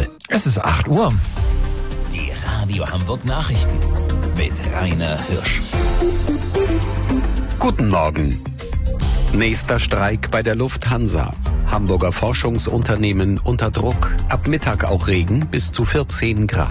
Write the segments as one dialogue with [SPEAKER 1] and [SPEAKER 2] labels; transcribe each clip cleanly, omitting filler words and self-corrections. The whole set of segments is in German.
[SPEAKER 1] Wochenende.
[SPEAKER 2] Es ist 8 Uhr.
[SPEAKER 1] Die Radio Hamburg Nachrichten mit Rainer Hirsch.
[SPEAKER 3] Guten Morgen. Nächster Streik bei der Lufthansa. Hamburger Forschungsunternehmen unter Druck. Ab Mittag auch Regen bis zu 14 Grad.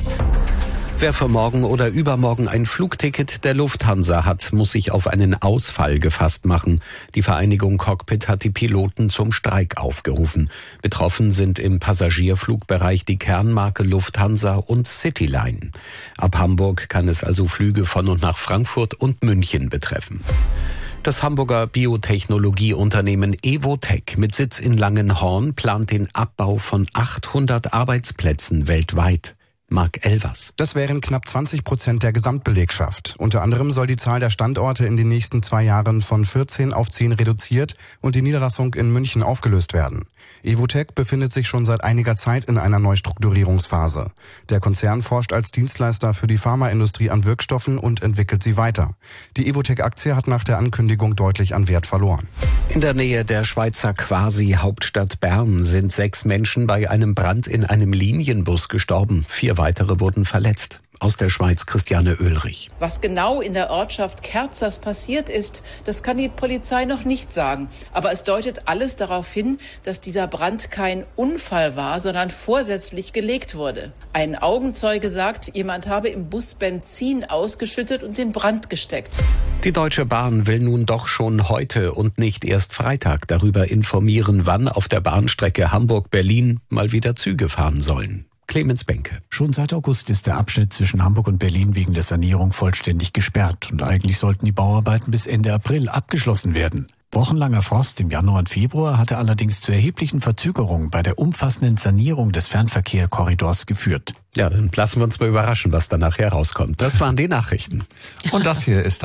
[SPEAKER 3] Wer für morgen oder übermorgen ein Flugticket der Lufthansa hat, muss sich auf einen Ausfall gefasst machen. Die Vereinigung Cockpit hat die Piloten zum Streik aufgerufen. Betroffen sind im Passagierflugbereich die Kernmarke Lufthansa und Cityline. Ab Hamburg kann es also Flüge von und nach Frankfurt und München betreffen. Das Hamburger Biotechnologieunternehmen Evotec mit Sitz in Langenhorn plant den Abbau von 800 Arbeitsplätzen weltweit. Marc Elvers.
[SPEAKER 4] Das wären knapp 20% der Gesamtbelegschaft. Unter anderem soll die Zahl der Standorte in den nächsten 2 Jahren von 14 auf 10 reduziert und die Niederlassung in München aufgelöst werden. Evotec befindet sich schon seit einiger Zeit in einer Neustrukturierungsphase. Der Konzern forscht als Dienstleister für die Pharmaindustrie an Wirkstoffen und entwickelt sie weiter. Die Evotec-Aktie hat nach der Ankündigung deutlich an Wert verloren.
[SPEAKER 3] In der Nähe der Schweizer Quasi-Hauptstadt Bern sind 6 Menschen bei einem Brand in einem Linienbus gestorben. 4 weitere wurden verletzt. Aus der Schweiz Christiane Oehlrich.
[SPEAKER 5] Was genau in der Ortschaft Kerzers passiert ist, das kann die Polizei noch nicht sagen. Aber es deutet alles darauf hin, dass dieser Brand kein Unfall war, sondern vorsätzlich gelegt wurde. Ein Augenzeuge sagt, jemand habe im Bus Benzin ausgeschüttet und den Brand gesteckt.
[SPEAKER 3] Die Deutsche Bahn will nun doch schon heute und nicht erst Freitag darüber informieren, wann auf der Bahnstrecke Hamburg-Berlin mal wieder Züge fahren sollen. Clemens Benke.
[SPEAKER 6] Schon seit August ist der Abschnitt zwischen Hamburg und Berlin wegen der Sanierung vollständig gesperrt. Und eigentlich sollten die Bauarbeiten bis Ende April abgeschlossen werden. Wochenlanger Frost im Januar und Februar hatte allerdings zu erheblichen Verzögerungen bei der umfassenden Sanierung des Fernverkehrkorridors geführt.
[SPEAKER 3] Ja, dann lassen wir uns mal überraschen, was da nachher rauskommt. Das waren die Nachrichten.
[SPEAKER 2] Und das hier ist